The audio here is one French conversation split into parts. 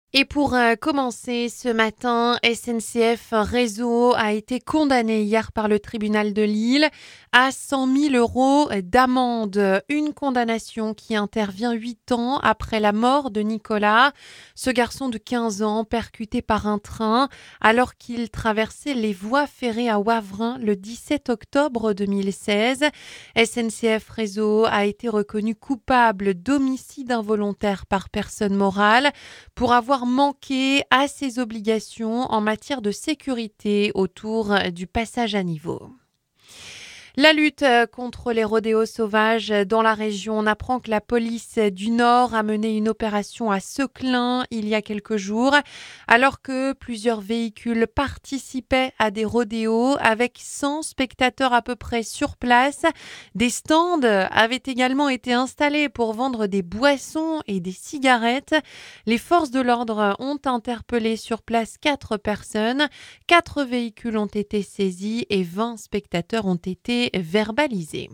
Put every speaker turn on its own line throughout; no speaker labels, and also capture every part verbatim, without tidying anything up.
Et pour euh, commencer, ce matin, S N C F Réseau a été condamné hier par le tribunal de Lille à cent mille euros d'amende. Une condamnation qui intervient huit ans après la mort de Nicolas, ce garçon de quinze ans percuté par un train alors qu'il traversait les voies ferrées à Wavrin le dix-sept octobre deux mille seize. S N C F Réseau a été reconnu coupable d'homicide involontaire par personne morale pour avoir manqué à ses obligations en matière de sécurité autour du passage à niveau. La lutte contre les rodéos sauvages dans la région. On apprend que la police du Nord a mené une opération à Seclin il y a quelques jours, alors que plusieurs véhicules participaient à des rodéos avec cent spectateurs à peu près sur place. Des stands avaient également été installés pour vendre des boissons et des cigarettes. Les forces de l'ordre ont interpellé sur place quatre personnes. Quatre véhicules ont été saisis et vingt spectateurs ont été verbalisés.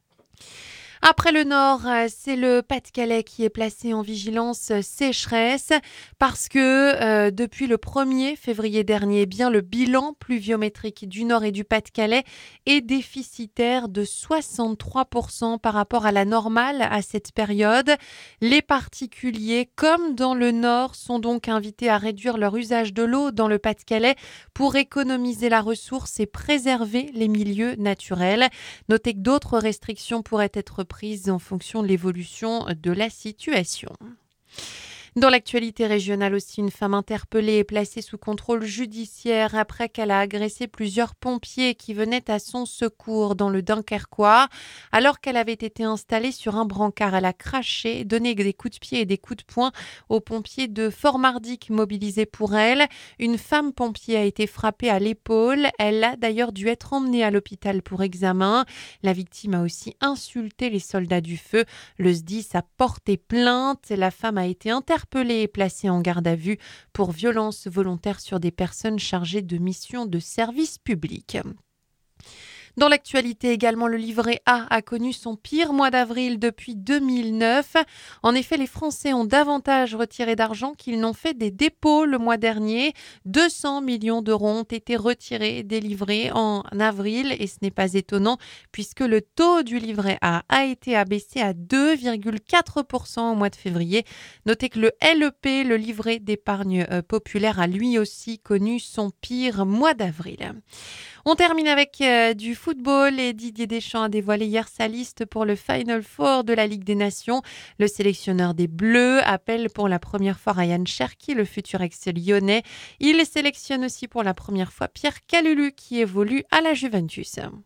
Après le Nord, c'est le Pas-de-Calais qui est placé en vigilance sécheresse parce que euh, depuis le premier février dernier, eh bien, le bilan pluviométrique du Nord et du Pas-de-Calais est déficitaire de soixante-trois pour cent par rapport à la normale à cette période. Les particuliers, comme dans le Nord, sont donc invités à réduire leur usage de l'eau dans le Pas-de-Calais pour économiser la ressource et préserver les milieux naturels. Notez que d'autres restrictions pourraient être prises en fonction de l'évolution de la situation. Dans l'actualité régionale aussi, une femme interpellée est placée sous contrôle judiciaire après qu'elle a agressé plusieurs pompiers qui venaient à son secours dans le Dunkerquois. Alors qu'elle avait été installée sur un brancard, elle a craché, donné des coups de pied et des coups de poing aux pompiers de Fort-Mardic mobilisés pour elle. Une femme pompier a été frappée à l'épaule. Elle a d'ailleurs dû être emmenée à l'hôpital pour examen. La victime a aussi insulté les soldats du feu. Le S D I S a porté plainte. La femme a été interpellée interpellé et placé en garde à vue pour violence volontaire sur des personnes chargées de missions de service public. Dans l'actualité également, le livret A a connu son pire mois d'avril depuis deux mille neuf. En effet, les Français ont davantage retiré d'argent qu'ils n'ont fait des dépôts le mois dernier. deux cents millions d'euros ont été retirés des livrets en avril et ce n'est pas étonnant puisque le taux du livret A a été abaissé à deux virgule quatre pour cent au mois de février. Notez que le L E P, le livret d'épargne populaire, a lui aussi connu son pire mois d'avril. On termine avec euh, du football et Didier Deschamps a dévoilé hier sa liste pour le Final Four de la Ligue des Nations. Le sélectionneur des Bleus appelle pour la première fois Ryan Cherki, le futur ex-lyonnais. Il sélectionne aussi pour la première fois Pierre Kalulu qui évolue à la Juventus.